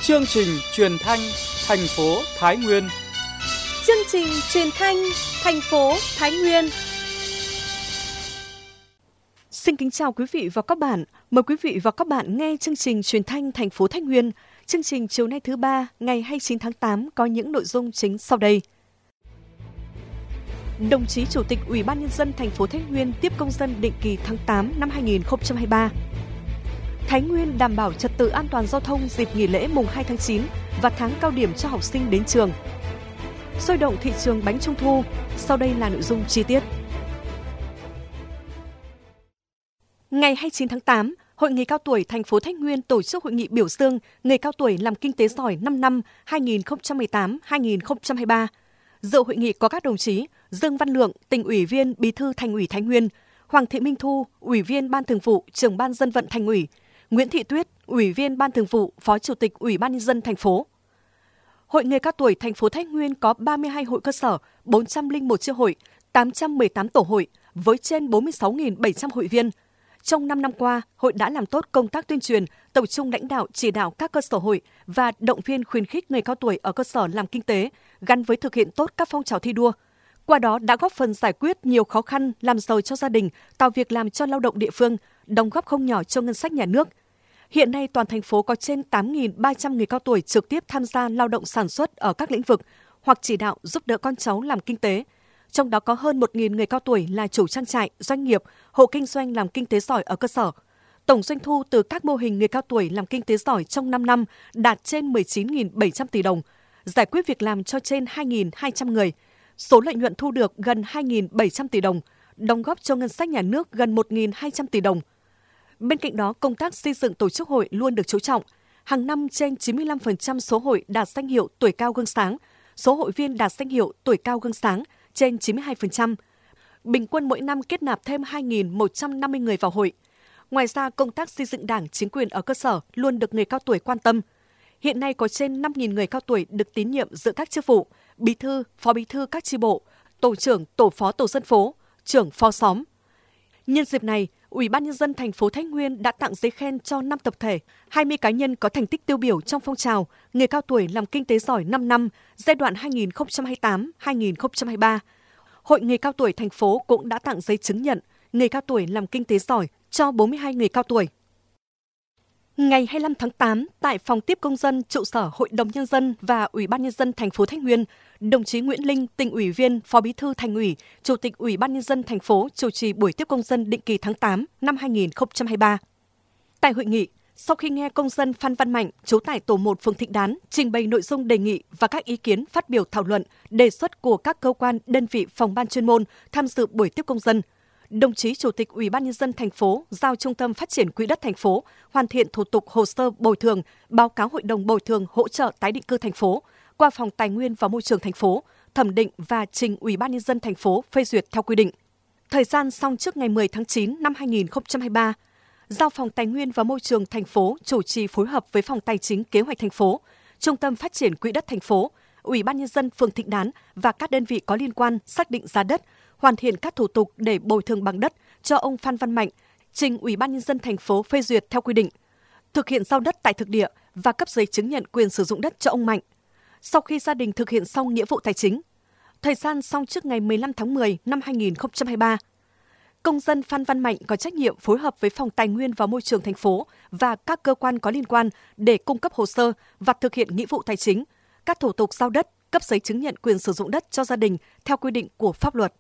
Chương trình truyền thanh thành phố Thái Nguyên. Chương trình truyền thanh thành phố Thái Nguyên. Xin kính chào quý vị và các bạn. Mời quý vị và các bạn nghe chương trình truyền thanh thành phố Thái Nguyên. Chương trình chiều nay thứ ba, ngày 29 tháng 8 có những nội dung chính sau đây. Đồng chí Chủ tịch Ủy ban Nhân dân thành phố Thái Nguyên tiếp công dân định kỳ tháng 8 năm 2023. Thái Nguyên đảm bảo trật tự an toàn giao thông dịp nghỉ lễ mùng 2 tháng 9 và tháng cao điểm cho học sinh đến trường. Sôi động thị trường bánh trung thu, sau đây là nội dung chi tiết. Ngày 29 tháng 8, Hội người cao tuổi thành phố Thái Nguyên tổ chức hội nghị biểu dương người cao tuổi làm kinh tế giỏi 5 năm 2018-2023. Dự hội nghị có các đồng chí Dương Văn Lượng, Tỉnh ủy viên, Bí thư Thành ủy Thái Nguyên, Hoàng Thị Minh Thu, Ủy viên Ban Thường vụ, Trưởng ban Dân vận Thành ủy, Nguyễn Thị Tuyết, Ủy viên Ban Thường vụ, Phó Chủ tịch Ủy ban Nhân dân thành phố. Hội người cao tuổi thành phố Thái Nguyên có 32 hội cơ sở, 401 chi hội, 818 tổ hội với trên 46.700 hội viên. Trong 5 năm qua, hội đã làm tốt công tác tuyên truyền, tập trung lãnh đạo chỉ đạo các cơ sở hội và động viên khuyến khích người cao tuổi ở cơ sở làm kinh tế, gắn với thực hiện tốt các phong trào thi đua. Qua đó đã góp phần giải quyết nhiều khó khăn, làm giàu cho gia đình, tạo việc làm cho lao động địa phương, đóng góp không nhỏ cho ngân sách nhà nước. Hiện nay, toàn thành phố có trên 8.300 người cao tuổi trực tiếp tham gia lao động sản xuất ở các lĩnh vực hoặc chỉ đạo giúp đỡ con cháu làm kinh tế. Trong đó có hơn 1.000 người cao tuổi là chủ trang trại, doanh nghiệp, hộ kinh doanh làm kinh tế giỏi ở cơ sở. Tổng doanh thu từ các mô hình người cao tuổi làm kinh tế giỏi trong 5 năm đạt trên 19.700 tỷ đồng, giải quyết việc làm cho trên 2.200 người. Số lợi nhuận thu được gần 2.700 tỷ đồng, đóng góp cho ngân sách nhà nước gần 1.200 tỷ đồng. Bên cạnh đó, công tác xây dựng tổ chức hội luôn được chú trọng. Hàng năm trên 95% số hội đạt danh hiệu tuổi cao gương sáng, số hội viên đạt danh hiệu tuổi cao gương sáng trên 92%. Bình quân mỗi năm kết nạp thêm 2.150 người vào hội. Ngoài ra, công tác xây dựng đảng, chính quyền ở cơ sở luôn được người cao tuổi quan tâm. Hiện nay có trên 5.000 người cao tuổi được tín nhiệm giữ các chức vụ bí thư, phó bí thư các chi bộ, tổ trưởng, tổ phó tổ dân phố, trưởng phó xóm. Nhân dịp này, Ủy ban Nhân dân thành phố Thái Nguyên đã tặng giấy khen cho 5 tập thể, 20 cá nhân có thành tích tiêu biểu trong phong trào người cao tuổi làm kinh tế giỏi 5 năm giai đoạn 2028-2023. Hội người cao tuổi thành phố cũng đã tặng giấy chứng nhận người cao tuổi làm kinh tế giỏi cho 42 người cao tuổi. Ngày 25 tháng 8, tại phòng tiếp công dân trụ sở Hội đồng Nhân dân và Ủy ban Nhân dân thành phố Thái Nguyên, đồng chí Nguyễn Linh, Tỉnh ủy viên, Phó Bí thư Thành ủy, Chủ tịch Ủy ban Nhân dân thành phố chủ trì buổi tiếp công dân định kỳ tháng 8 năm 2023. Tại hội nghị, sau khi nghe công dân Phan Văn Mạnh, trú tại tổ 1 phường Thịnh Đán, trình bày nội dung đề nghị và các ý kiến phát biểu thảo luận, đề xuất của các cơ quan, đơn vị, phòng ban chuyên môn tham dự buổi tiếp công dân, đồng chí Chủ tịch Ủy ban Nhân dân thành phố giao Trung tâm Phát triển Quỹ đất thành phố hoàn thiện thủ tục hồ sơ bồi thường, báo cáo Hội đồng bồi thường hỗ trợ tái định cư thành phố qua Phòng Tài nguyên và Môi trường thành phố, thẩm định và trình Ủy ban Nhân dân thành phố phê duyệt theo quy định. Thời gian xong trước ngày 10 tháng 9 năm 2023, giao Phòng Tài nguyên và Môi trường thành phố chủ trì phối hợp với Phòng Tài chính Kế hoạch thành phố, Trung tâm Phát triển Quỹ đất thành phố, Ủy ban Nhân dân phường Thịnh Đán và các đơn vị có liên quan xác định giá đất, hoàn thiện các thủ tục để bồi thường bằng đất cho ông Phan Văn Mạnh, trình Ủy ban Nhân dân thành phố phê duyệt theo quy định, thực hiện giao đất tại thực địa và cấp giấy chứng nhận quyền sử dụng đất cho ông Mạnh. Sau khi gia đình thực hiện xong nghĩa vụ tài chính, thời gian xong trước ngày 15 tháng 10 năm 2023, công dân Phan Văn Mạnh có trách nhiệm phối hợp với Phòng Tài nguyên và Môi trường thành phố và các cơ quan có liên quan để cung cấp hồ sơ và thực hiện nghĩa vụ tài chính, các thủ tục giao đất, cấp giấy chứng nhận quyền sử dụng đất cho gia đình theo quy định của pháp luật.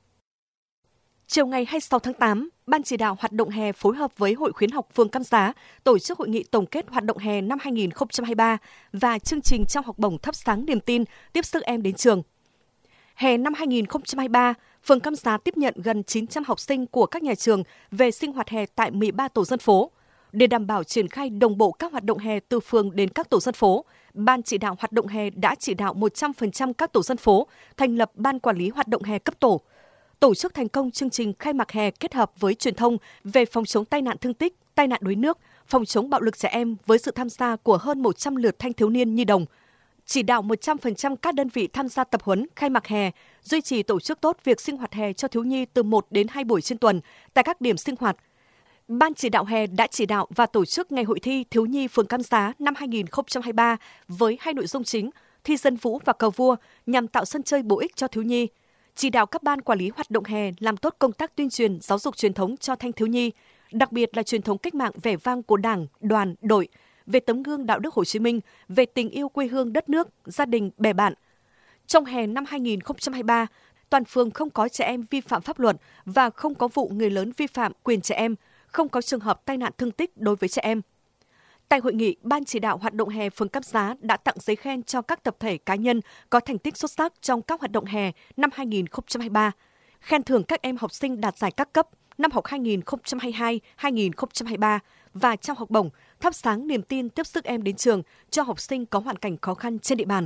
Chiều ngày 26 tháng 8, Ban chỉ đạo hoạt động hè phối hợp với Hội khuyến học phường Cam Giá tổ chức hội nghị tổng kết hoạt động hè năm 2023 và chương trình trao học bổng thắp sáng niềm tin tiếp sức em đến trường. Hè năm 2023, phường Cam Giá tiếp nhận gần 900 học sinh của các nhà trường về sinh hoạt hè tại 13 tổ dân phố. Để đảm bảo triển khai đồng bộ các hoạt động hè từ phường đến các tổ dân phố, Ban chỉ đạo hoạt động hè đã chỉ đạo 100% các tổ dân phố thành lập Ban quản lý hoạt động hè cấp tổ, tổ chức thành công chương trình khai mạc hè kết hợp với truyền thông về phòng chống tai nạn thương tích, tai nạn đuối nước, phòng chống bạo lực trẻ em với sự tham gia của hơn 100 lượt thanh thiếu niên nhi đồng. Chỉ đạo 100% các đơn vị tham gia tập huấn khai mạc hè, duy trì tổ chức tốt việc sinh hoạt hè cho thiếu nhi từ 1 đến 2 buổi trên tuần tại các điểm sinh hoạt. Ban chỉ đạo hè đã chỉ đạo và tổ chức Ngày hội thi thiếu nhi phường Cam Giá năm 2023 với 2 nội dung chính: thi dân vũ và cờ vua nhằm tạo sân chơi bổ ích cho thiếu nhi. Chỉ đạo các ban quản lý hoạt động hè làm tốt công tác tuyên truyền, giáo dục truyền thống cho thanh thiếu nhi, đặc biệt là truyền thống cách mạng vẻ vang của Đảng, đoàn, đội, về tấm gương đạo đức Hồ Chí Minh, về tình yêu quê hương đất nước, gia đình, bè bạn. Trong hè năm 2023, toàn phường không có trẻ em vi phạm pháp luật và không có vụ người lớn vi phạm quyền trẻ em, không có trường hợp tai nạn thương tích đối với trẻ em. Tại hội nghị, Ban chỉ đạo hoạt động hè phường Cam Giá đã tặng giấy khen cho các tập thể cá nhân có thành tích xuất sắc trong các hoạt động hè năm 2023, khen thưởng các em học sinh đạt giải các cấp năm học 2022-2023 và trao học bổng thắp sáng niềm tin tiếp sức em đến trường cho học sinh có hoàn cảnh khó khăn trên địa bàn.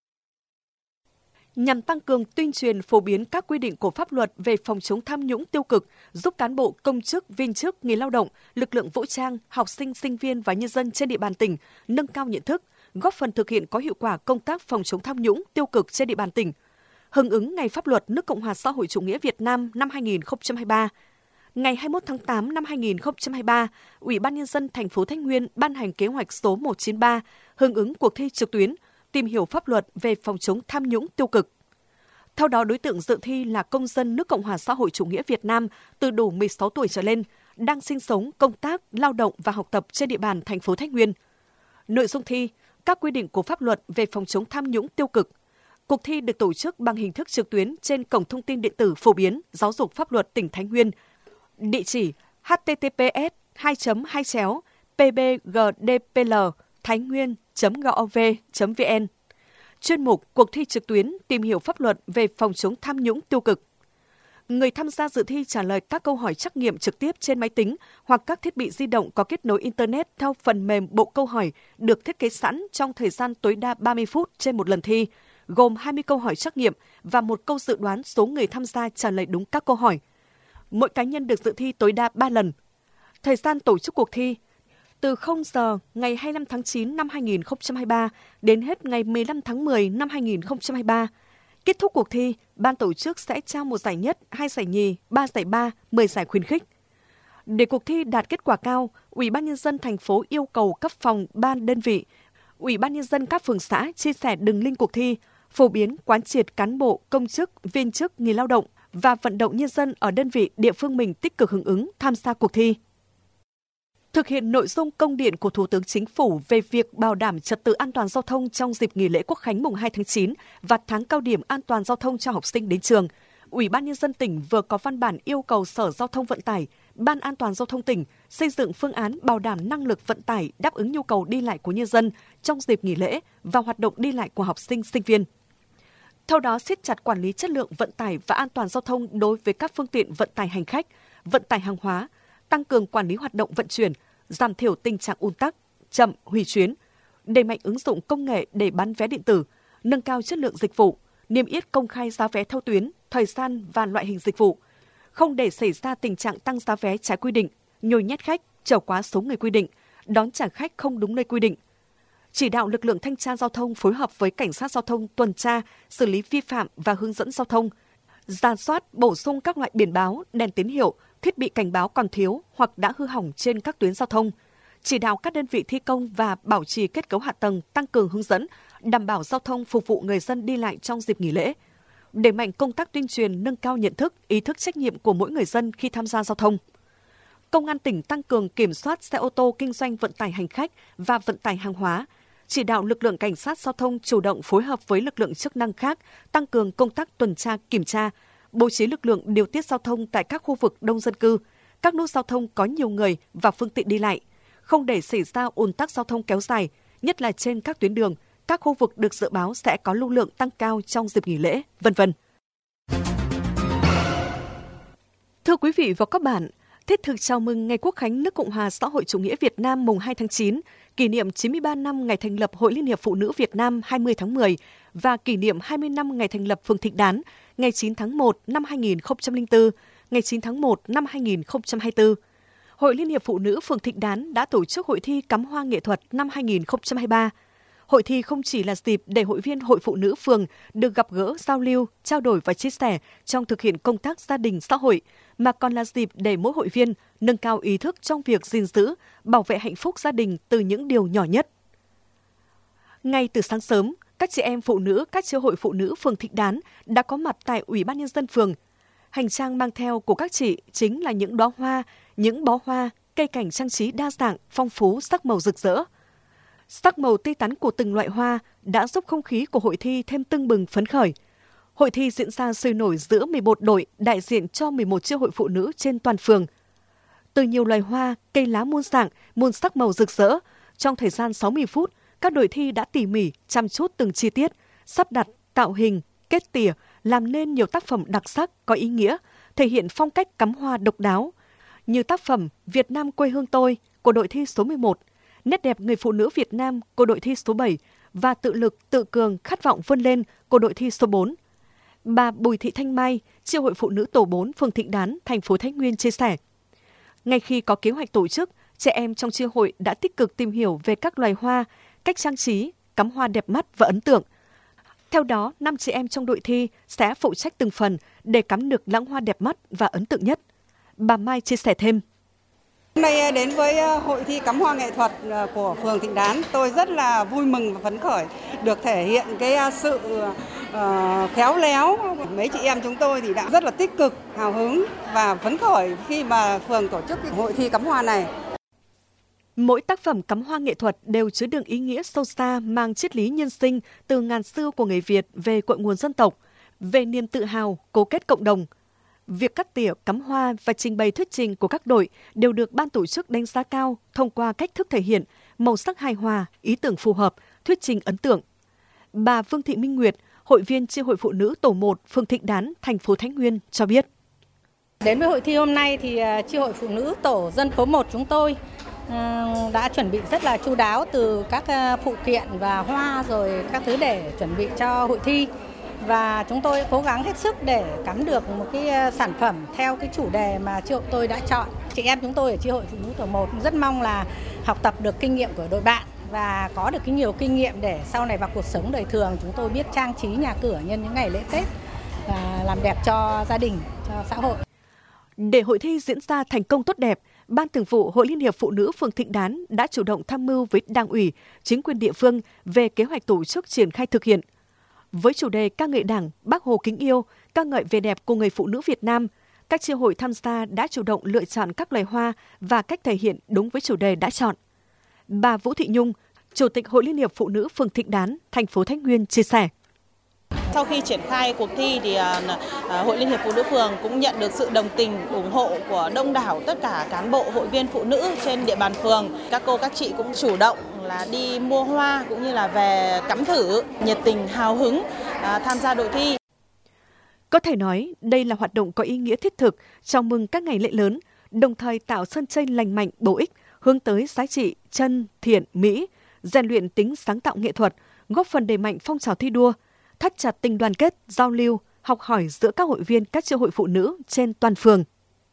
Nhằm tăng cường tuyên truyền phổ biến các quy định của pháp luật về phòng chống tham nhũng tiêu cực, giúp cán bộ, công chức, viên chức, người lao động, lực lượng vũ trang, học sinh, sinh viên và nhân dân trên địa bàn tỉnh nâng cao nhận thức, góp phần thực hiện có hiệu quả công tác phòng chống tham nhũng tiêu cực trên địa bàn tỉnh. Hưởng ứng Ngày Pháp luật nước Cộng hòa xã hội chủ nghĩa Việt Nam năm 2023, ngày 21 tháng 8 năm 2023, Ủy ban Nhân dân thành phố Thái Nguyên ban hành kế hoạch số 193 hưởng ứng cuộc thi trực tuyến tìm hiểu pháp luật về phòng chống tham nhũng tiêu cực. Theo đó, đối tượng dự thi là công dân nước Cộng hòa xã hội chủ nghĩa Việt Nam từ đủ 16 tuổi trở lên, đang sinh sống, công tác, lao động và học tập trên địa bàn thành phố Thái Nguyên. Nội dung thi, các quy định của pháp luật về phòng chống tham nhũng tiêu cực. Cuộc thi được tổ chức bằng hình thức trực tuyến trên cổng thông tin điện tử phổ biến giáo dục pháp luật tỉnh Thái Nguyên. Địa chỉ https://pbgdpl.thainguyen.gov.vn. Chuyên mục cuộc thi trực tuyến tìm hiểu pháp luật về phòng chống tham nhũng tiêu cực. Người tham gia dự thi trả lời các câu hỏi trắc nghiệm trực tiếp trên máy tính hoặc các thiết bị di động có kết nối Internet theo phần mềm bộ câu hỏi được thiết kế sẵn trong thời gian tối đa 30 phút trên một lần thi, gồm 20 câu hỏi trắc nghiệm và một câu dự đoán số người tham gia trả lời đúng các câu hỏi. Mỗi cá nhân được dự thi tối đa 3 lần. Thời gian tổ chức cuộc thi từ 0 giờ ngày 25 tháng 9 năm 2023 đến hết ngày 15 tháng 10 năm 2023. Kết thúc cuộc thi, ban tổ chức sẽ trao 1 giải nhất, 2 giải nhì, 3 giải ba, 10 giải khuyến khích. Để cuộc thi đạt kết quả cao, Ủy ban Nhân dân thành phố yêu cầu cấp phòng, ban đơn vị, Ủy ban Nhân dân các phường xã chia sẻ đường link cuộc thi, phổ biến quán triệt cán bộ, công chức, viên chức, người lao động và vận động nhân dân ở đơn vị địa phương mình tích cực hưởng ứng tham gia cuộc thi. Thực hiện nội dung công điện của Thủ tướng Chính phủ về việc bảo đảm trật tự an toàn giao thông trong dịp nghỉ lễ Quốc khánh mùng 2 tháng 9 và tháng cao điểm an toàn giao thông cho học sinh đến trường, Ủy ban Nhân dân tỉnh vừa có văn bản yêu cầu Sở Giao thông Vận tải, Ban An toàn Giao thông tỉnh xây dựng phương án bảo đảm năng lực vận tải đáp ứng nhu cầu đi lại của nhân dân trong dịp nghỉ lễ và hoạt động đi lại của học sinh, sinh viên. Theo đó, siết chặt quản lý chất lượng vận tải và an toàn giao thông đối với các phương tiện vận tải hành khách, vận tải hàng hóa, tăng cường quản lý hoạt động vận chuyển, giảm thiểu tình trạng ùn tắc, chậm, hủy chuyến, đẩy mạnh ứng dụng công nghệ để bán vé điện tử, nâng cao chất lượng dịch vụ, niêm yết công khai giá vé theo tuyến, thời gian và loại hình dịch vụ, không để xảy ra tình trạng tăng giá vé trái quy định, nhồi nhét khách, chở quá số người quy định, đón trả khách không đúng nơi quy định. Chỉ đạo lực lượng thanh tra giao thông phối hợp với cảnh sát giao thông tuần tra, xử lý vi phạm và hướng dẫn giao thông, rà soát, bổ sung các loại biển báo, đèn tín hiệu, thiết bị cảnh báo còn thiếu hoặc đã hư hỏng trên các tuyến giao thông. Chỉ đạo các đơn vị thi công và bảo trì kết cấu hạ tầng tăng cường hướng dẫn, đảm bảo giao thông phục vụ người dân đi lại trong dịp nghỉ lễ. Đẩy mạnh công tác tuyên truyền, nâng cao nhận thức, ý thức trách nhiệm của mỗi người dân khi tham gia giao thông. Công an tỉnh tăng cường kiểm soát xe ô tô kinh doanh vận tải hành khách và vận tải hàng hóa, chỉ đạo lực lượng cảnh sát giao thông chủ động phối hợp với lực lượng chức năng khác, tăng cường công tác tuần tra, kiểm tra, bố trí lực lượng điều tiết giao thông tại các khu vực đông dân cư, các nút giao thông có nhiều người và phương tiện đi lại, không để xảy ra ùn tắc giao thông kéo dài, nhất là trên các tuyến đường, các khu vực được dự báo sẽ có lưu lượng tăng cao trong dịp nghỉ lễ, v.v. Thưa quý vị và các bạn, thiết thực chào mừng Ngày Quốc khánh nước Cộng hòa xã hội chủ nghĩa Việt Nam mùng 2 tháng 9, kỷ niệm 93 năm ngày thành lập Hội Liên hiệp Phụ nữ Việt Nam 20 tháng 10 và kỷ niệm 20 năm ngày thành lập phường Thịnh Đán ngày 9 tháng 1 năm 2004, ngày 9 tháng 1 năm 2024. Hội Liên hiệp Phụ nữ phường Thịnh Đán đã tổ chức hội thi cắm hoa nghệ thuật năm 2023. Hội thi không chỉ là dịp để hội viên Hội Phụ nữ phường được gặp gỡ, giao lưu, trao đổi và chia sẻ trong thực hiện công tác gia đình xã hội, mà còn là dịp để mỗi hội viên nâng cao ý thức trong việc gìn giữ, bảo vệ hạnh phúc gia đình từ những điều nhỏ nhất. Ngay từ sáng sớm, các chị em phụ nữ các chi hội phụ nữ phường Thịnh Đán đã có mặt tại Ủy ban Nhân dân phường. Hành trang mang theo của các chị chính là những đóa hoa, những bó hoa, cây cảnh trang trí đa dạng, phong phú, sắc màu rực rỡ. Sắc màu tươi tắn của từng loại hoa đã giúp không khí của hội thi thêm tưng bừng phấn khởi. Hội thi diễn ra sôi nổi giữa 11 đội đại diện cho 11 chi hội phụ nữ trên toàn phường. Từ nhiều loài hoa, cây lá muôn dạng, muôn sắc màu rực rỡ, trong thời gian 60 phút, các đội thi đã tỉ mỉ, chăm chút từng chi tiết, sắp đặt, tạo hình, kết tỉa, làm nên nhiều tác phẩm đặc sắc, có ý nghĩa, thể hiện phong cách cắm hoa độc đáo, như tác phẩm Việt Nam quê hương tôi của đội thi số 11, Nét đẹp người phụ nữ Việt Nam của đội thi số 7 và Tự lực, tự cường, khát vọng vươn lên của đội thi số 4. Bà Bùi Thị Thanh Mai, chi hội phụ nữ tổ 4 phường Thịnh Đán, thành phố Thái Nguyên chia sẻ. Ngay khi có kế hoạch tổ chức, trẻ em trong chi hội đã tích cực tìm hiểu về các loài hoa, cách trang trí, cắm hoa đẹp mắt và ấn tượng. Theo đó, 5 chị em trong đội thi sẽ phụ trách từng phần để cắm được lãng hoa đẹp mắt và ấn tượng nhất. Bà Mai chia sẻ thêm. Hôm nay đến với hội thi cắm hoa nghệ thuật của phường Thịnh Đán, tôi rất là vui mừng và phấn khởi được thể hiện cái sự khéo léo. Mấy chị em chúng tôi thì đã rất là tích cực, hào hứng và phấn khởi khi mà phường tổ chức hội thi cắm hoa này. Mỗi tác phẩm cắm hoa nghệ thuật đều chứa đựng ý nghĩa sâu xa, mang triết lý nhân sinh từ ngàn xưa của người Việt về cội nguồn dân tộc, về niềm tự hào, cố kết cộng đồng. Việc cắt tỉa, cắm hoa và trình bày thuyết trình của các đội đều được ban tổ chức đánh giá cao thông qua cách thức thể hiện, màu sắc hài hòa, ý tưởng phù hợp, thuyết trình ấn tượng. Bà Vương Thị Minh Nguyệt, hội viên chi hội phụ nữ tổ 1 phường Thịnh Đán, thành phố Thái Nguyên cho biết. Đến với hội thi hôm nay thì chi hội phụ nữ tổ dân phố 1 chúng tôi đã chuẩn bị rất là chu đáo từ các phụ kiện và hoa rồi các thứ để chuẩn bị cho hội thi. Và chúng tôi cố gắng hết sức để cắm được một cái sản phẩm theo cái chủ đề mà chi hội tôi đã chọn. Chị em chúng tôi ở chi hội phụ nữ tổ 1 rất mong là học tập được kinh nghiệm của đội bạn và có được cái nhiều kinh nghiệm để sau này vào cuộc sống đời thường chúng tôi biết trang trí nhà cửa nhân những ngày lễ Tết và làm đẹp cho gia đình, cho xã hội. Để hội thi diễn ra thành công tốt đẹp, Ban Thường vụ Hội Liên hiệp Phụ nữ phường Thịnh Đán đã chủ động tham mưu với Đảng ủy, chính quyền địa phương về kế hoạch tổ chức triển khai thực hiện. Với chủ đề ca ngợi Đảng, Bác Hồ kính yêu, ca ngợi vẻ đẹp của người phụ nữ Việt Nam, các chi hội tham gia đã chủ động lựa chọn các loài hoa và cách thể hiện đúng với chủ đề đã chọn. Bà Vũ Thị Nhung, Chủ tịch Hội Liên hiệp Phụ nữ phường Thịnh Đán, thành phố Thái Nguyên chia sẻ. Sau khi triển khai cuộc thi thì Hội Liên hiệp Phụ nữ phường cũng nhận được sự đồng tình, ủng hộ của đông đảo tất cả cán bộ hội viên phụ nữ trên địa bàn phường. Các cô các chị cũng chủ động là đi mua hoa cũng như là về cắm thử, nhiệt tình hào hứng tham gia đội thi. Có thể nói đây là hoạt động có ý nghĩa thiết thực chào mừng các ngày lễ lớn, đồng thời tạo sân chơi lành mạnh, bổ ích, hướng tới giá trị chân, thiện, mỹ, rèn luyện tính sáng tạo nghệ thuật, góp phần đẩy mạnh phong trào thi đua, thắt chặt tình đoàn kết, giao lưu, học hỏi giữa các hội viên các chi hội phụ nữ trên toàn phường.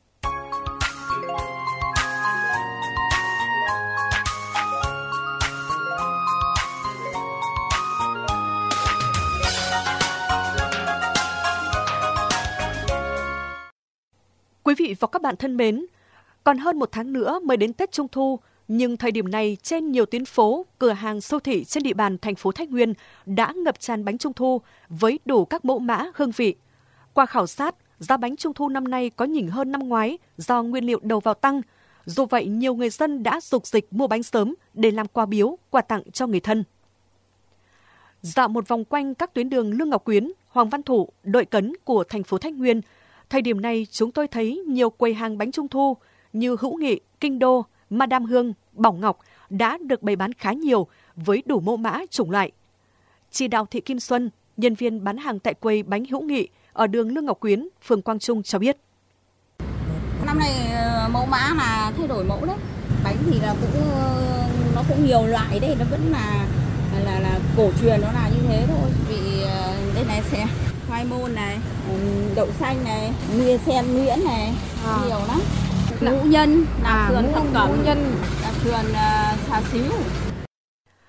Quý vị và các bạn thân mến, còn hơn một tháng nữa mới đến Tết Trung Thu, nhưng thời điểm này trên nhiều tuyến phố, cửa hàng, siêu thị trên địa bàn thành phố Thái Nguyên đã ngập tràn bánh Trung Thu với đủ các mẫu mã, hương vị. Qua khảo sát, giá bánh Trung Thu năm nay có nhỉnh hơn năm ngoái do nguyên liệu đầu vào tăng. Dù vậy, nhiều người dân đã rục dịch mua bánh sớm để làm quà biếu, quà tặng cho người thân. Dạo một vòng quanh các tuyến đường Lương Ngọc Quyến, Hoàng Văn Thụ, Đội Cấn của thành phố Thái Nguyên, thời điểm này chúng tôi thấy nhiều quầy hàng bánh Trung Thu như Hữu Nghị, Kinh Đô, Madame Hương, Bảo Ngọc đã được bày bán khá nhiều với đủ mẫu mã, chủng loại. Chị Đào Thị Kim Xuân, nhân viên bán hàng tại quầy bánh Hữu Nghị ở đường Lương Ngọc Quyến, phường Quang Trung cho biết. Năm nay mẫu mã là thay đổi mẫu đấy. Bánh thì là nó cũng nhiều loại đấy, nó vẫn là cổ truyền, nó là như thế thôi. Vì đây này sẽ khoai môn này, đậu xanh này, mía sen nhuyễn này, nhiều lắm. Ngũ nhân, làm sườn thập cẩm, làm sườn xào xíu.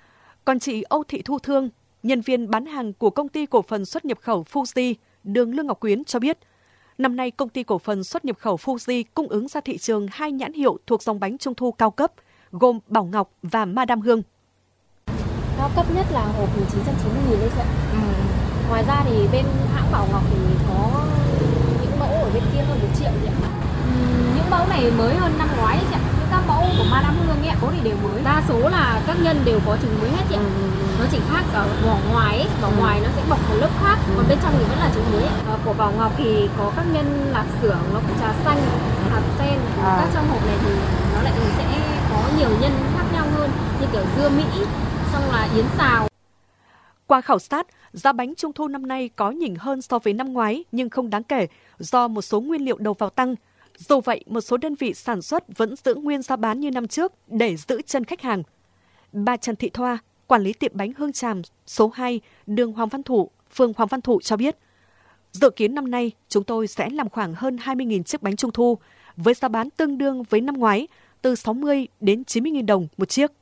Còn chị Âu Thị Thu Thương, nhân viên bán hàng của công ty cổ phần xuất nhập khẩu Fuji, đường Lương Ngọc Quyến cho biết, năm nay công ty cổ phần xuất nhập khẩu Fuji cung ứng ra thị trường 2 nhãn hiệu thuộc dòng bánh trung thu cao cấp, gồm Bảo Ngọc và Madam Hương. Cao cấp nhất là hộp 990.000 đấy chị ạ. Ngoài ra thì bên hãng Bảo Ngọc thì có những mẫu ở bên kia hơn 1 triệu chị ạ. Những mẫu này mới hơn năm ngoái chị ạ. Những các mẫu của Madam Hương ấy, thì đều mới. Đa số là các nhân đều có trứng mới hết chị ạ. Nó chỉ khác ở vỏ ngoài ấy, vỏ ngoài nó sẽ bọc một lớp khác, còn bên trong thì vẫn là trứng mới. Của Bảo Ngọc thì có các nhân lạp xưởng, nó có trà xanh, hạt sen. Các trong hộp này thì nó lại sẽ có nhiều nhân khác nhau hơn, như kiểu dưa Mỹ, xong là yến xào. Qua khảo sát, giá bánh trung thu năm nay có nhỉnh hơn so với năm ngoái nhưng không đáng kể do một số nguyên liệu đầu vào tăng. Dù vậy, một số đơn vị sản xuất vẫn giữ nguyên giá bán như năm trước để giữ chân khách hàng. Bà Trần Thị Thoa, quản lý tiệm bánh Hương Tràm số 2, đường Hoàng Văn Thụ, phường Hoàng Văn Thụ cho biết, dự kiến năm nay chúng tôi sẽ làm khoảng hơn 20.000 chiếc bánh trung thu với giá bán tương đương với năm ngoái, từ 60 đến 90.000 đồng một chiếc.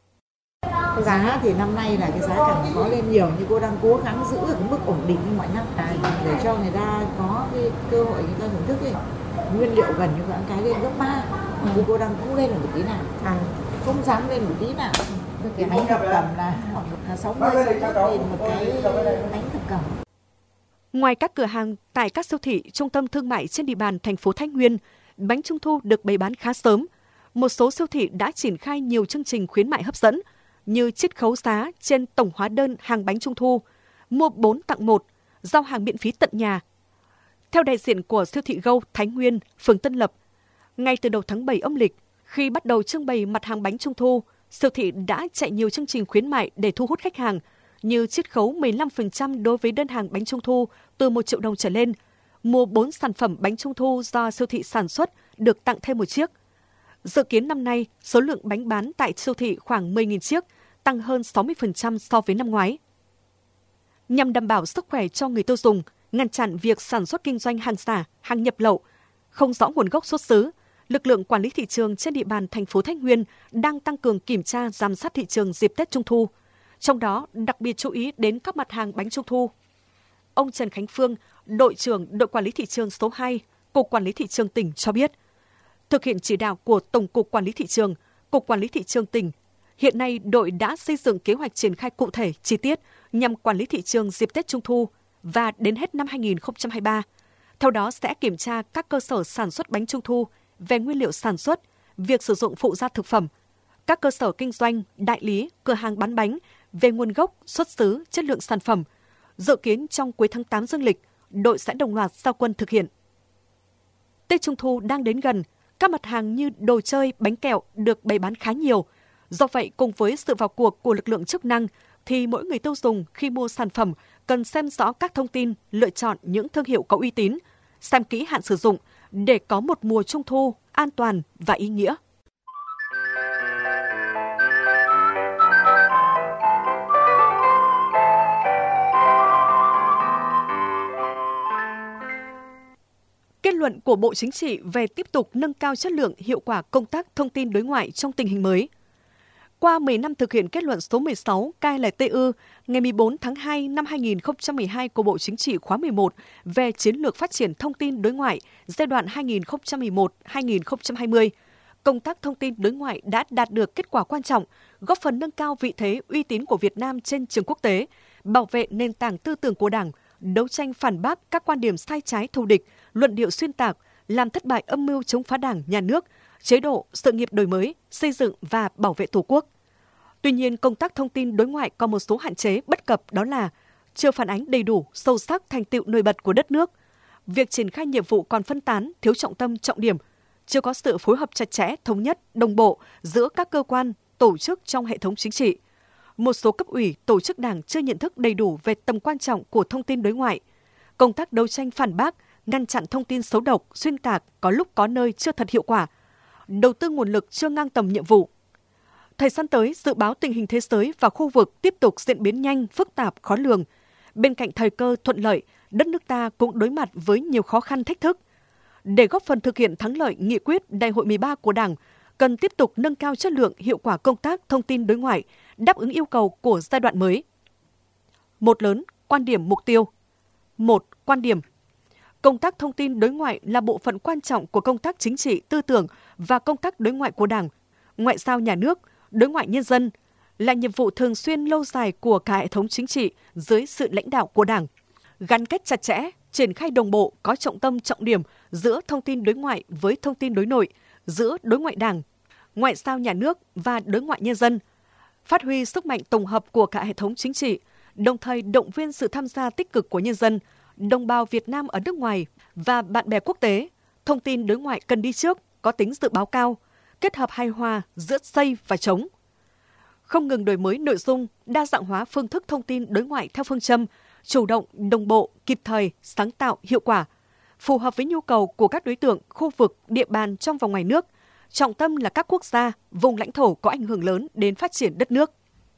Giá thì năm nay là cái giá càng có lên nhiều, nhưng cô đang cố gắng giữ ở cái mức ổn định như mọi năm để cho người ta có cái cơ hội người ta thưởng thức ấy. Nguyên liệu gần như cái lên gấp 3, cô đang cũng lên một tí nào, không dám lên một tí nào. Cái bánh thập cẩm là 60-61.000 một cái bánh thập cẩm. Ngoài các cửa hàng tại các siêu thị, trung tâm thương mại trên địa bàn thành phố Thái Nguyên, bánh trung thu được bày bán khá sớm. Một số siêu thị đã triển khai nhiều chương trình khuyến mại hấp dẫn như chiết khấu giá trên tổng hóa đơn hàng bánh trung thu, mua 4 tặng 1, giao hàng miễn phí tận nhà. Theo đại diện của siêu thị Go Thái Nguyên, phường Tân Lập, ngay từ đầu tháng 7 âm lịch, khi bắt đầu trưng bày mặt hàng bánh trung thu, siêu thị đã chạy nhiều chương trình khuyến mại để thu hút khách hàng như chiết khấu 15% đối với đơn hàng bánh trung thu từ 1 triệu đồng trở lên, mua 4 sản phẩm bánh trung thu do siêu thị sản xuất được tặng thêm 1 chiếc. Dự kiến năm nay, số lượng bánh bán tại siêu thị khoảng 10.000 chiếc, tăng hơn 60% so với năm ngoái. Nhằm đảm bảo sức khỏe cho người tiêu dùng, ngăn chặn việc sản xuất kinh doanh hàng giả, hàng nhập lậu, không rõ nguồn gốc xuất xứ, lực lượng quản lý thị trường trên địa bàn thành phố Thái Nguyên đang tăng cường kiểm tra giám sát thị trường dịp Tết Trung thu, trong đó đặc biệt chú ý đến các mặt hàng bánh trung thu. Ông Trần Khánh Phương, đội trưởng đội quản lý thị trường số 2, Cục Quản lý thị trường tỉnh cho biết, thực hiện chỉ đạo của Tổng cục Quản lý thị trường, Cục Quản lý thị trường tỉnh, hiện nay đội đã xây dựng kế hoạch triển khai cụ thể, chi tiết nhằm quản lý thị trường dịp Tết Trung thu và đến hết năm 2023. Theo đó sẽ kiểm tra các cơ sở sản xuất bánh trung thu về nguyên liệu sản xuất, việc sử dụng phụ gia thực phẩm, các cơ sở kinh doanh, đại lý, cửa hàng bán bánh về nguồn gốc, xuất xứ, chất lượng sản phẩm. Dự kiến trong cuối tháng 8 dương lịch, đội sẽ đồng loạt giao quân thực hiện. Tết Trung thu đang đến gần, các mặt hàng như đồ chơi, bánh kẹo được bày bán khá nhiều. Do vậy, cùng với sự vào cuộc của lực lượng chức năng, thì mỗi người tiêu dùng khi mua sản phẩm cần xem rõ các thông tin, lựa chọn những thương hiệu có uy tín, xem kỹ hạn sử dụng để có một mùa Trung thu an toàn và ý nghĩa. Kết luận của Bộ Chính trị về tiếp tục nâng cao chất lượng hiệu quả công tác thông tin đối ngoại trong tình hình mới. Qua 10 năm thực hiện kết luận số 16 KLTU ngày 14 tháng 2 năm 2012 của Bộ Chính trị khóa 11 về chiến lược phát triển thông tin đối ngoại giai đoạn 2011-2020, công tác thông tin đối ngoại đã đạt được kết quả quan trọng, góp phần nâng cao vị thế uy tín của Việt Nam trên trường quốc tế, bảo vệ nền tảng tư tưởng của Đảng, đấu tranh phản bác các quan điểm sai trái thù địch, luận điệu xuyên tạc, làm thất bại âm mưu chống phá Đảng, Nhà nước, chế độ, sự nghiệp đổi mới, xây dựng và bảo vệ Tổ quốc. Tuy nhiên, công tác thông tin đối ngoại có một số hạn chế bất cập, đó là chưa phản ánh đầy đủ, sâu sắc thành tựu nổi bật của đất nước, việc triển khai nhiệm vụ còn phân tán, thiếu trọng tâm, trọng điểm, chưa có sự phối hợp chặt chẽ, thống nhất, đồng bộ giữa các cơ quan, tổ chức trong hệ thống chính trị. Một số cấp ủy, tổ chức Đảng chưa nhận thức đầy đủ về tầm quan trọng của thông tin đối ngoại. Công tác đấu tranh phản bác, ngăn chặn thông tin xấu độc, xuyên tạc có lúc có nơi chưa thật hiệu quả. Đầu tư nguồn lực chưa ngang tầm nhiệm vụ. Thời gian tới, dự báo tình hình thế giới và khu vực tiếp tục diễn biến nhanh, phức tạp, khó lường. Bên cạnh thời cơ thuận lợi, đất nước ta cũng đối mặt với nhiều khó khăn thách thức. Để góp phần thực hiện thắng lợi nghị quyết Đại hội 13 của Đảng, cần tiếp tục nâng cao chất lượng hiệu quả công tác thông tin đối ngoại, đáp ứng yêu cầu của giai đoạn mới. Một lớn, quan điểm mục tiêu. 1. Quan điểm. Công tác thông tin đối ngoại là bộ phận quan trọng của công tác chính trị, tư tưởng và công tác đối ngoại của Đảng, ngoại giao nhà nước, đối ngoại nhân dân, là nhiệm vụ thường xuyên lâu dài của cả hệ thống chính trị dưới sự lãnh đạo của Đảng. Gắn kết chặt chẽ, triển khai đồng bộ, có trọng tâm trọng điểm giữa thông tin đối ngoại với thông tin đối nội, giữa đối ngoại Đảng, ngoại giao nhà nước và đối ngoại nhân dân, phát huy sức mạnh tổng hợp của cả hệ thống chính trị, đồng thời động viên sự tham gia tích cực của nhân dân, đồng bào Việt Nam ở nước ngoài và bạn bè quốc tế. Thông tin đối ngoại cần đi trước, có tính dự báo cao, kết hợp hài hòa giữa xây và chống. Không ngừng đổi mới nội dung, đa dạng hóa phương thức thông tin đối ngoại theo phương châm chủ động, đồng bộ, kịp thời, sáng tạo, hiệu quả, phù hợp với nhu cầu của các đối tượng, khu vực, địa bàn trong và ngoài nước, trọng tâm là các quốc gia, vùng lãnh thổ có ảnh hưởng lớn đến phát triển đất nước.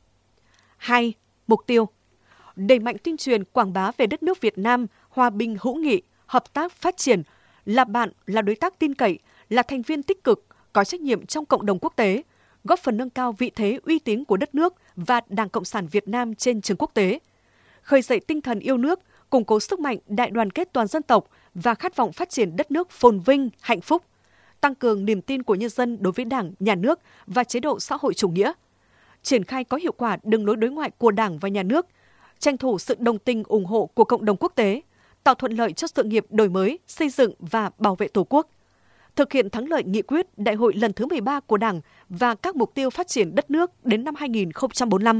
2. Mục tiêu. Đẩy mạnh tuyên truyền quảng bá về đất nước Việt Nam, hòa bình hữu nghị, hợp tác phát triển, là bạn, là đối tác tin cậy, là thành viên tích cực, có trách nhiệm trong cộng đồng quốc tế, góp phần nâng cao vị thế uy tín của đất nước và Đảng Cộng sản Việt Nam trên trường quốc tế, khơi dậy tinh thần yêu nước, củng cố sức mạnh đại đoàn kết toàn dân tộc và khát vọng phát triển đất nước phồn vinh, hạnh phúc, tăng cường niềm tin của nhân dân đối với Đảng, Nhà nước và chế độ xã hội chủ nghĩa, triển khai có hiệu quả đường lối đối ngoại của Đảng và Nhà nước, tranh thủ sự đồng tình ủng hộ của cộng đồng quốc tế, tạo thuận lợi cho sự nghiệp đổi mới, xây dựng và bảo vệ Tổ quốc, thực hiện thắng lợi nghị quyết Đại hội lần thứ 13 của Đảng và các mục tiêu phát triển đất nước đến năm 2045.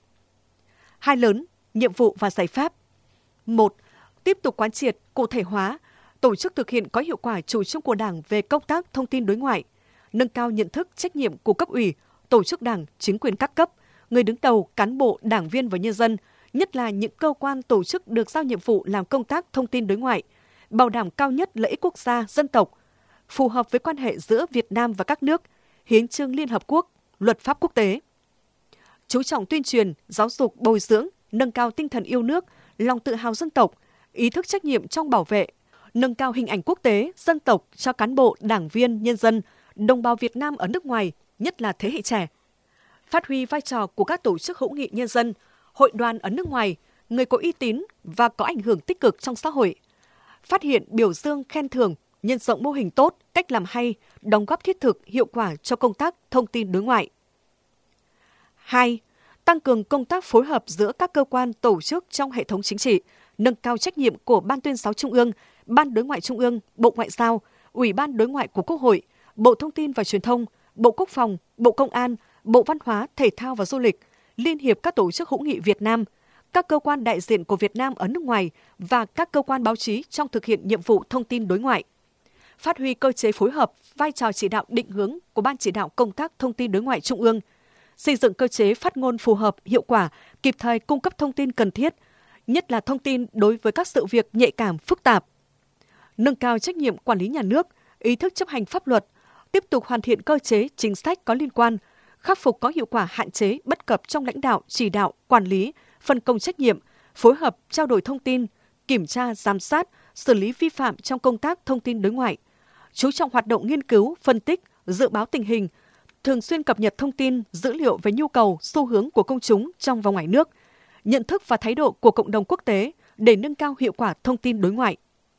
2 lớn, nhiệm vụ và giải pháp. 1. Tiếp tục quán triệt, cụ thể hóa, tổ chức thực hiện có hiệu quả chủ trương của Đảng về công tác thông tin đối ngoại, nâng cao nhận thức, trách nhiệm của cấp ủy, tổ chức Đảng, chính quyền các cấp, người đứng đầu, cán bộ, đảng viên và nhân dân, nhất là những cơ quan tổ chức được giao nhiệm vụ làm công tác thông tin đối ngoại, bảo đảm cao nhất lợi ích quốc gia, dân tộc, phù hợp với quan hệ giữa Việt Nam và các nước, hiến chương Liên Hợp Quốc, luật pháp quốc tế. Chú trọng tuyên truyền, giáo dục, bồi dưỡng, nâng cao tinh thần yêu nước, lòng tự hào dân tộc, ý thức trách nhiệm trong bảo vệ, nâng cao hình ảnh quốc tế, dân tộc cho cán bộ, đảng viên, nhân dân, đồng bào Việt Nam ở nước ngoài, nhất là thế hệ trẻ. Phát huy vai trò của các tổ chức hữu nghị nhân dân, hội đoàn ở nước ngoài, người có uy tín và có ảnh hưởng tích cực trong xã hội. Phát hiện, biểu dương, khen thưởng, nhân rộng mô hình tốt, cách làm hay, đóng góp thiết thực, hiệu quả cho công tác thông tin đối ngoại. 2. Tăng cường công tác phối hợp giữa các cơ quan tổ chức trong hệ thống chính trị, nâng cao trách nhiệm của Ban Tuyên giáo Trung ương, Ban Đối ngoại Trung ương, Bộ Ngoại giao, Ủy ban Đối ngoại của Quốc hội, Bộ Thông tin và Truyền thông, Bộ Quốc phòng, Bộ Công an, Bộ Văn hóa, Thể thao và Du lịch, Liên hiệp các tổ chức hữu nghị Việt Nam, các cơ quan đại diện của Việt Nam ở nước ngoài và các cơ quan báo chí trong thực hiện nhiệm vụ thông tin đối ngoại. Phát huy cơ chế phối hợp, vai trò chỉ đạo định hướng của Ban chỉ đạo công tác thông tin đối ngoại Trung ương, xây dựng cơ chế phát ngôn phù hợp, hiệu quả, kịp thời cung cấp thông tin cần thiết, nhất là thông tin đối với các sự việc nhạy cảm, phức tạp. Nâng cao trách nhiệm quản lý nhà nước, ý thức chấp hành pháp luật, tiếp tục hoàn thiện cơ chế, chính sách có liên quan, khắc phục có hiệu quả hạn chế, bất cập trong lãnh đạo, chỉ đạo, quản lý, phân công trách nhiệm, phối hợp, trao đổi thông tin, kiểm tra, giám sát, xử lý vi phạm trong công tác thông tin đối ngoại, chú trọng hoạt động nghiên cứu, phân tích, dự báo tình hình, thường xuyên cập nhật thông tin, dữ liệu về nhu cầu, xu hướng của công chúng trong và ngoài nước, nhận thức và thái độ của cộng đồng quốc tế để nâng cao hiệu quả thông tin đối ngoại.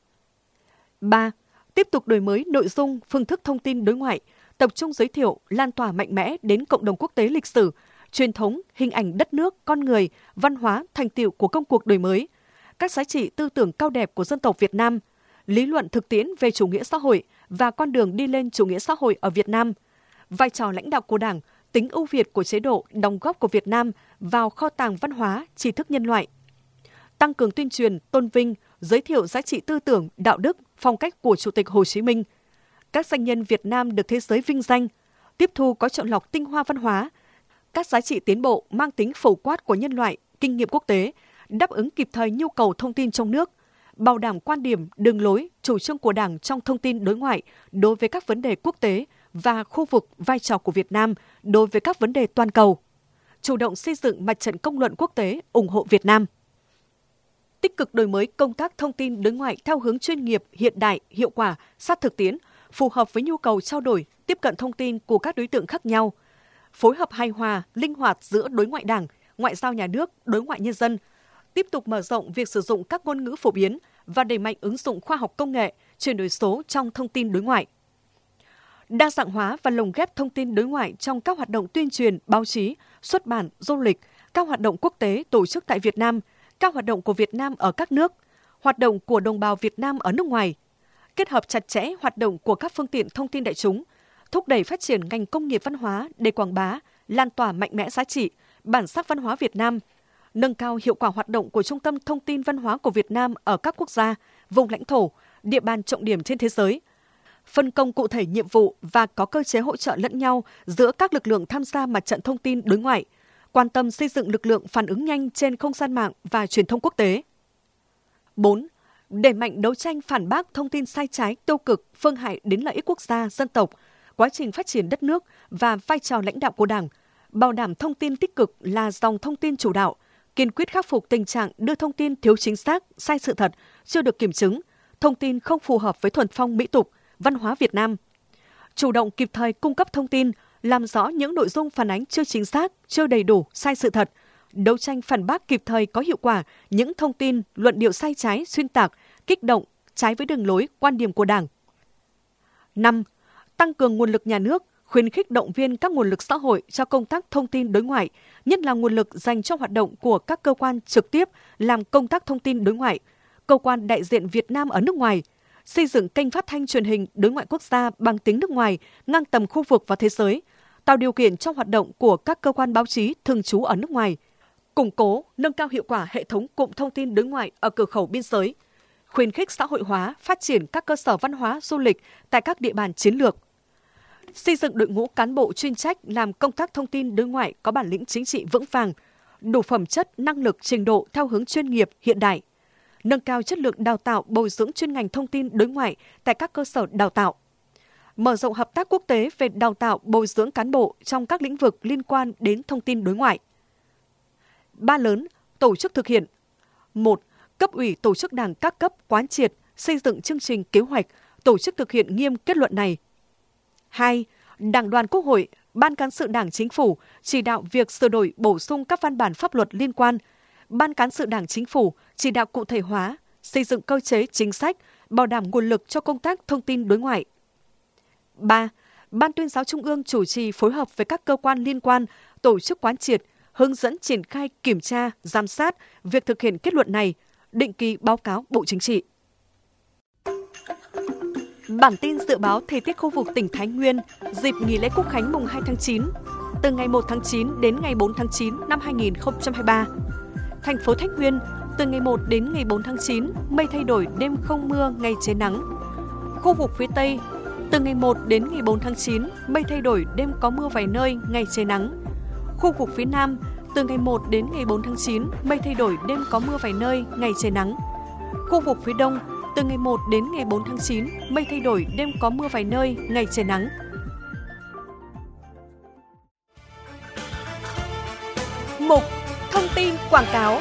3. Tiếp tục đổi mới nội dung, phương thức thông tin đối ngoại, tập trung giới thiệu, lan tỏa mạnh mẽ đến cộng đồng quốc tế lịch sử, truyền thống, hình ảnh đất nước, con người, văn hóa, thành tựu của công cuộc đổi mới, các giá trị tư tưởng cao đẹp của dân tộc Việt Nam, lý luận thực tiễn về chủ nghĩa xã hội và con đường đi lên chủ nghĩa xã hội ở Việt Nam, vai trò lãnh đạo của Đảng, tính ưu việt của chế độ, đóng góp của Việt Nam vào kho tàng văn hóa, tri thức nhân loại. Tăng cường tuyên truyền, tôn vinh, giới thiệu giá trị tư tưởng, đạo đức, phong cách của Chủ tịch Hồ Chí Minh. Các danh nhân Việt Nam được thế giới vinh danh, tiếp thu có chọn lọc tinh hoa văn hóa, các giá trị tiến bộ mang tính phổ quát của nhân loại, kinh nghiệm quốc tế, đáp ứng kịp thời nhu cầu thông tin trong nước, bảo đảm quan điểm, đường lối, chủ trương của Đảng trong thông tin đối ngoại đối với các vấn đề quốc tế và khu vực, vai trò của Việt Nam đối với các vấn đề toàn cầu. Chủ động xây dựng mặt trận công luận quốc tế ủng hộ Việt Nam. Tích cực đổi mới công tác thông tin đối ngoại theo hướng chuyên nghiệp, hiện đại, hiệu quả, sát thực tiễn, phù hợp với nhu cầu trao đổi, tiếp cận thông tin của các đối tượng khác nhau, phối hợp hài hòa, linh hoạt giữa đối ngoại Đảng, ngoại giao nhà nước, đối ngoại nhân dân, tiếp tục mở rộng việc sử dụng các ngôn ngữ phổ biến và đẩy mạnh ứng dụng khoa học công nghệ, chuyển đổi số trong thông tin đối ngoại. Đa dạng hóa và lồng ghép thông tin đối ngoại trong các hoạt động tuyên truyền, báo chí, xuất bản, du lịch, các hoạt động quốc tế tổ chức tại Việt Nam, các hoạt động của Việt Nam ở các nước, hoạt động của đồng bào Việt Nam ở nước ngoài, kết hợp chặt chẽ hoạt động của các phương tiện thông tin đại chúng, thúc đẩy phát triển ngành công nghiệp văn hóa để quảng bá, lan tỏa mạnh mẽ giá trị, bản sắc văn hóa Việt Nam, nâng cao hiệu quả hoạt động của Trung tâm Thông tin Văn hóa của Việt Nam ở các quốc gia, vùng lãnh thổ, địa bàn trọng điểm trên thế giới, phân công cụ thể nhiệm vụ và có cơ chế hỗ trợ lẫn nhau giữa các lực lượng tham gia mặt trận thông tin đối ngoại, quan tâm xây dựng lực lượng phản ứng nhanh trên không gian mạng và truyền thông quốc tế. 4. Đẩy mạnh đấu tranh phản bác thông tin sai trái, tiêu cực, phương hại đến lợi ích quốc gia, dân tộc, quá trình phát triển đất nước và vai trò lãnh đạo của Đảng, bảo đảm thông tin tích cực là dòng thông tin chủ đạo, kiên quyết khắc phục tình trạng đưa thông tin thiếu chính xác, sai sự thật, chưa được kiểm chứng, thông tin không phù hợp với thuần phong mỹ tục, văn hóa Việt Nam. Chủ động kịp thời cung cấp thông tin, làm rõ những nội dung phản ánh chưa chính xác, chưa đầy đủ, sai sự thật, đấu tranh phản bác kịp thời có hiệu quả những thông tin, luận điệu sai trái, xuyên tạc, kích động, trái với đường lối, quan điểm của Đảng. 5. Tăng cường nguồn lực nhà nước, khuyến khích động viên các nguồn lực xã hội cho công tác thông tin đối ngoại, nhất là nguồn lực dành cho hoạt động của các cơ quan trực tiếp làm công tác thông tin đối ngoại, cơ quan đại diện Việt Nam ở nước ngoài, xây dựng kênh phát thanh truyền hình đối ngoại quốc gia bằng tiếng nước ngoài ngang tầm khu vực và thế giới, tạo điều kiện cho hoạt động của các cơ quan báo chí thường trú ở nước ngoài, củng cố, nâng cao hiệu quả hệ thống cụm thông tin đối ngoại ở cửa khẩu biên giới, khuyến khích xã hội hóa, phát triển các cơ sở văn hóa, du lịch tại các địa bàn chiến lược, xây dựng đội ngũ cán bộ chuyên trách làm công tác thông tin đối ngoại có bản lĩnh chính trị vững vàng, đủ phẩm chất, năng lực, trình độ theo hướng chuyên nghiệp, hiện đại, nâng cao chất lượng đào tạo, bồi dưỡng chuyên ngành thông tin đối ngoại tại các cơ sở đào tạo, mở rộng hợp tác quốc tế về đào tạo, bồi dưỡng cán bộ trong các lĩnh vực liên quan đến thông tin đối ngoại. 3 lớn, tổ chức thực hiện. 1. Cấp ủy tổ chức Đảng các cấp quán triệt, xây dựng chương trình kế hoạch, tổ chức thực hiện nghiêm kết luận này. 2. Đảng đoàn Quốc hội, Ban Cán sự Đảng Chính phủ chỉ đạo việc sửa đổi bổ sung các văn bản pháp luật liên quan. Ban Cán sự Đảng Chính phủ chỉ đạo cụ thể hóa, xây dựng cơ chế chính sách, bảo đảm nguồn lực cho công tác thông tin đối ngoại. 3. Ban Tuyên giáo Trung ương chủ trì phối hợp với các cơ quan liên quan, tổ chức quán triệt, hướng dẫn triển khai kiểm tra, giám sát việc thực hiện kết luận này, định kỳ báo cáo Bộ Chính trị. Bản tin dự báo thời tiết khu vực tỉnh Thái Nguyên dịp nghỉ lễ Quốc khánh mùng 2 tháng 9, từ ngày 1 tháng 9 đến ngày 4 tháng 9 năm 2023. Thành phố Thái Nguyên, từ ngày 1 đến ngày 4 tháng 9, mây thay đổi, đêm không mưa, ngày trời nắng. Khu vực phía Tây, từ ngày 1 đến ngày 4 tháng 9, mây thay đổi, đêm có mưa vài nơi, ngày trời nắng. Khu vực phía Nam, từ ngày 1 đến ngày 4 tháng 9, mây thay đổi, đêm có mưa vài nơi, ngày trời nắng. Khu vực phía Đông, từ ngày 1 đến ngày 4 tháng 9, mây thay đổi, đêm có mưa vài nơi, ngày trời nắng. Mục Thông tin quảng cáo.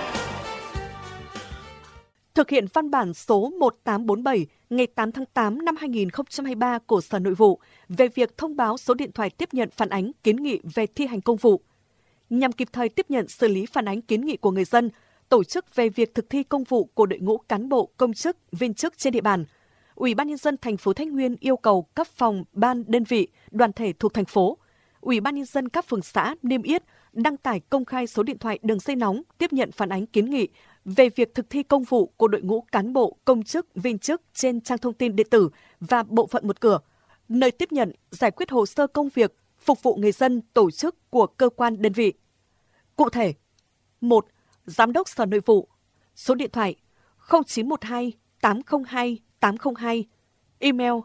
Thực hiện văn bản số 1847 ngày 8 tháng 8 năm 2023 của Sở Nội vụ về việc thông báo số điện thoại tiếp nhận phản ánh kiến nghị về thi hành công vụ. Nhằm kịp thời tiếp nhận xử lý phản ánh kiến nghị của người dân, tổ chức về việc thực thi công vụ của đội ngũ cán bộ, công chức, viên chức trên địa bàn, Ủy ban nhân dân thành phố Thái Nguyên yêu cầu các phòng, ban, đơn vị, đoàn thể thuộc thành phố, Ủy ban nhân dân các phường xã niêm yết, đăng tải công khai số điện thoại đường dây nóng tiếp nhận phản ánh kiến nghị về việc thực thi công vụ của đội ngũ cán bộ, công chức, viên chức trên trang thông tin điện tử và bộ phận một cửa, nơi tiếp nhận, giải quyết hồ sơ công việc, phục vụ người dân, tổ chức của cơ quan đơn vị. Cụ thể, 1. Giám đốc Sở Nội vụ, số điện thoại 0912 802 802, email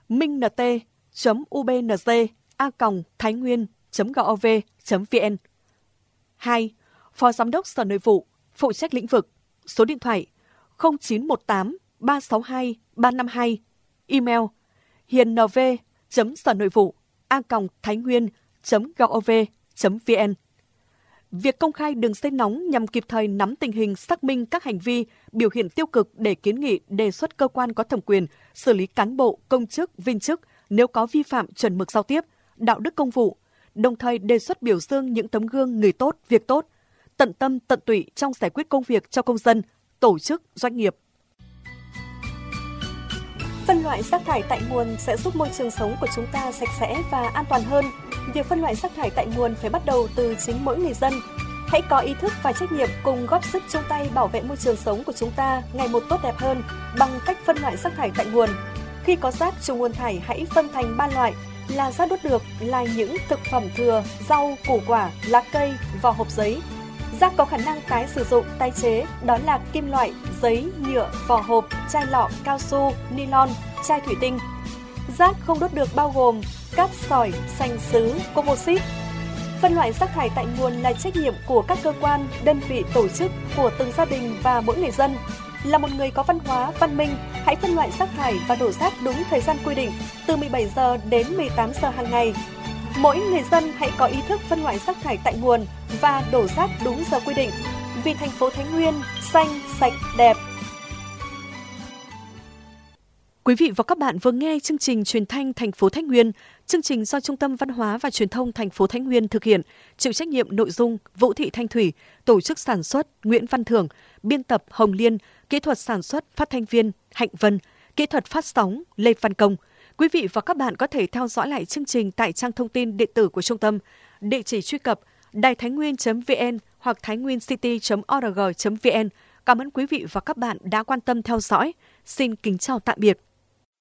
minnt.ubnz@thainguyen.gov.vn. 2. Phó Giám đốc Sở Nội vụ, phụ trách lĩnh vực, số điện thoại 0918 362 352, email hiền.nv.sở-nội-vụ@thainguyen.gov.vn. Việc công khai đường dây nóng nhằm kịp thời nắm tình hình, xác minh các hành vi, biểu hiện tiêu cực để kiến nghị đề xuất cơ quan có thẩm quyền xử lý cán bộ, công chức, viên chức nếu có vi phạm chuẩn mực giao tiếp, đạo đức công vụ, đồng thời đề xuất biểu dương những tấm gương người tốt, việc tốt, tận tâm tận tụy trong giải quyết công việc cho công dân, tổ chức, doanh nghiệp. Phân loại rác thải tại nguồn sẽ giúp môi trường sống của chúng ta sạch sẽ và an toàn hơn. Việc phân loại rác thải tại nguồn phải bắt đầu từ chính mỗi người dân. Hãy có ý thức và trách nhiệm cùng góp sức chung tay bảo vệ môi trường sống của chúng ta ngày một tốt đẹp hơn bằng cách phân loại rác thải tại nguồn. Khi có rác trong nguồn thải hãy phân thành 3 loại là rác đốt được là những thực phẩm thừa, rau, củ quả, lá cây, vỏ hộp giấy. Rác có khả năng tái sử dụng, tái chế đó là kim loại, giấy, nhựa, vỏ hộp, chai lọ, cao su, nylon, chai thủy tinh. Rác không đốt được bao gồm cát sỏi, sành sứ, composite. Phân loại rác thải tại nguồn là trách nhiệm của các cơ quan, đơn vị, tổ chức, của từng gia đình và mỗi người dân. Là một người có văn hóa, văn minh, hãy phân loại rác thải và đổ rác đúng thời gian quy định, từ 17 giờ đến 18 giờ hàng ngày. Mỗi người dân hãy có ý thức phân loại rác thải tại nguồn và đổ rác đúng giờ quy định. Vì thành phố Thái Nguyên xanh, sạch, đẹp. Quý vị và các bạn vừa nghe chương trình truyền thanh thành phố Thái Nguyên. Chương trình do Trung tâm Văn hóa và Truyền thông thành phố Thái Nguyên thực hiện, chịu trách nhiệm nội dung Vũ Thị Thanh Thủy, tổ chức sản xuất Nguyễn Văn Thưởng, biên tập Hồng Liên, kỹ thuật sản xuất phát thanh viên Hạnh Vân, kỹ thuật phát sóng Lê Văn Công. Quý vị và các bạn có thể theo dõi lại chương trình tại trang thông tin điện tử của trung tâm, địa chỉ truy cập đàitháinnguyên.vn hoặc thainwincity.org.vn. Cảm ơn quý vị và các bạn đã quan tâm theo dõi. Xin kính chào tạm biệt.